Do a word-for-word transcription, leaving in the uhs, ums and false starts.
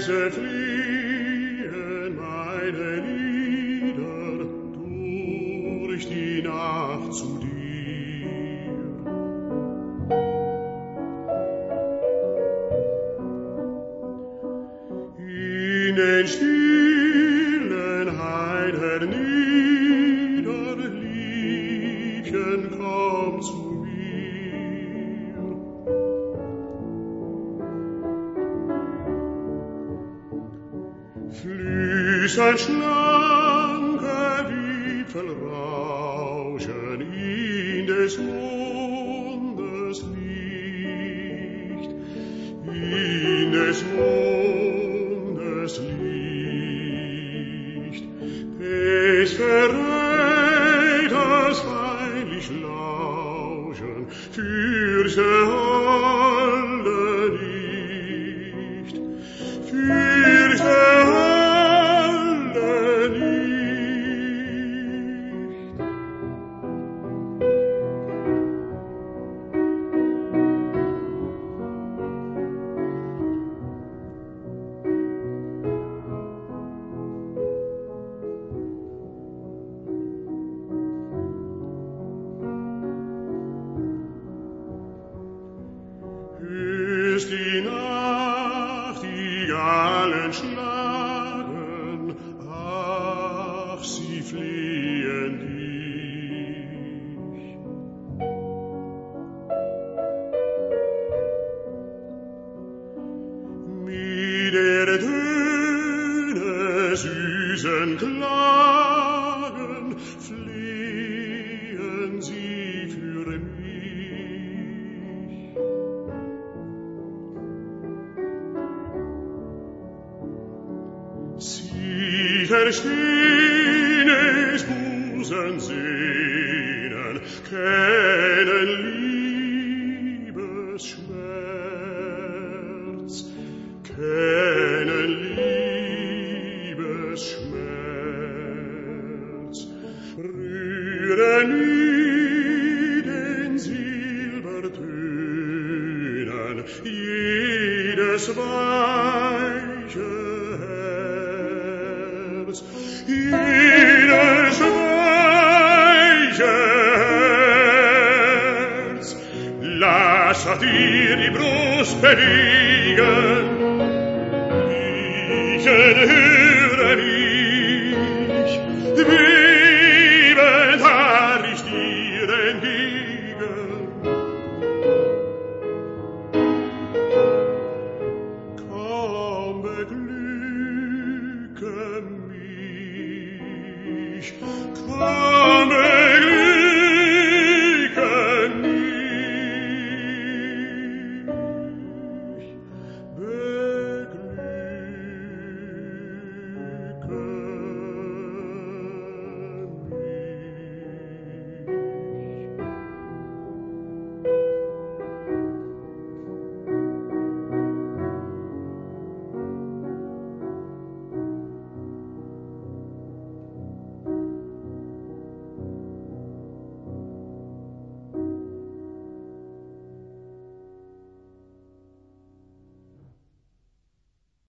leise fliehen meine Lieder durch die Nacht zu dir. In den Stillenheit hernieder, Liebchen, komm zu mir. Flüsse schlanke Wipfel rauschen in des Mondes Licht, in des Mondes Licht, des Verräters heilig Lauschen fürchte alle nicht, fürchte alle nicht. Hörst die Nachtigallen schlagen, ach, sie fliehen dich. Mit der Töne süßen Klagen fliehen sie für mich. Sie verstehen es Busen sehnen, kennen Liebesschmerz, kennen Liebesschmerz. Rühre nie den Silbertönen, jedes weiche Herz, jedes weiche Herz. Lass dir die Brust bewegen, ich höre mich, bebend harr ich dir entgegen. Komm, beglücke mich,